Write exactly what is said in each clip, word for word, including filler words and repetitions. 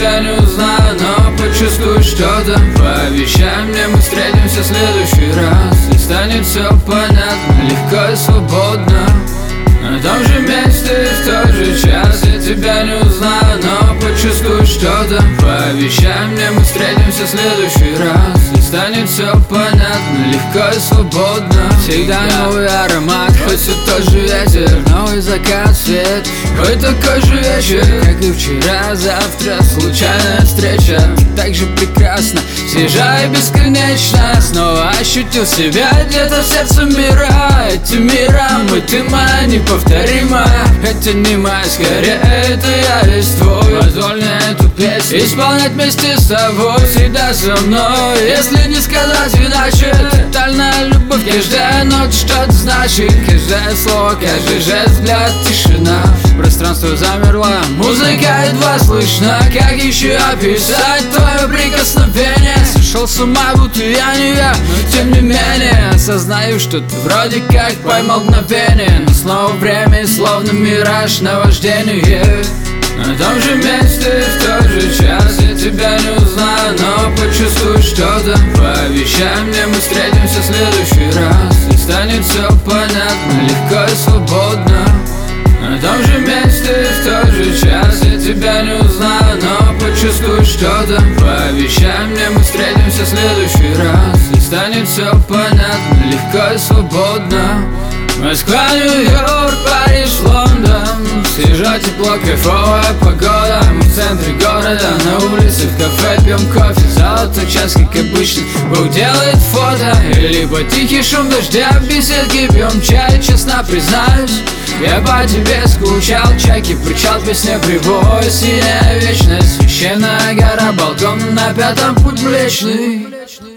тебя не узнаю, но почувствую что-то. Пообещай мне, мы встретимся в следующий раз, и станет все понятно, легко и свободно. На том же месте и в тот же час я тебя не узнаю, но почувствую что-то. Пообещай мне, мы встретимся в следующий раз, и станет все понятно, легко и свободно. Всегда новый аромат, хоть все тот же ветер, новый закат, свет, хоть такой же вечер, как и вчера, завтра случайная встреча. Так же прекрасно, свежа и бесконечно. Снова ощутил себя где-то в сердце мира. Эти мира, мы, ты моя неповторимая. Это не моя, скорее это я весь твой. Позволь мне эту песню исполнять вместе с тобой, всегда со мной. Если не сказать иначе, тотальная любовь, каждая нота что-то значит, каждое слово, каждый жест, взгляд, тишина. Пространство замерло, музыка едва слышно. Как еще описать твое прикосновение? Сошел с ума, будто я не я, но тем не менее осознаю, что ты вроде как поймал мгновение. Но снова время и словно мираж, наваждение. На том же месте и в тот же час я тебя не узнаю, но почувствую что-то. Пообещай мне, мы встретимся в следующий раз, и станет все понятно, легко и свободно. На том же месте и в тот же час я тебя не узнаю, но почувствую что-то. Пообещай мне, мы встретимся в следующий раз, и станет все понятно, легко и свободно. Москва, Нью-Йорк, Париж, Лондон. Свежо, тепло, кайфовая погода. Мы в центре города, на улице, в кафе пьем кофе. Золотой час, как обычно, Бог делает фото. Либо тихий шум дождя, в беседке пьем чай. Честно признаюсь, я по тебе скучал. Чайки причал, песня прибой. Синяя вечность, священная гора, балкон на пятом, путь Млечный.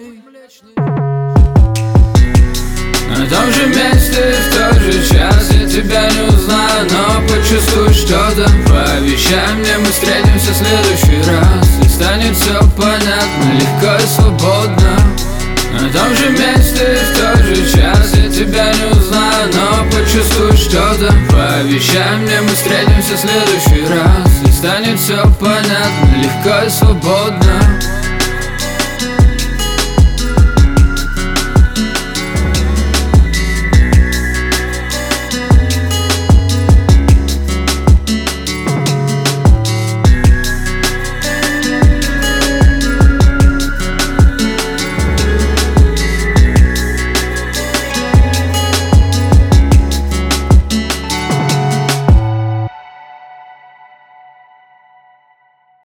На том же месте и в тот же час я тебя не узнаю, но почувствую что-то. Пообещай мне, мы встретимся в следующий раз, и станет все понятно, легко и свободно. На том же месте и в тот же час я тебя не узнаю, но почувствую что-то. Пообещай мне, мы встретимся в следующий раз, и станет все понятно, легко и свободно.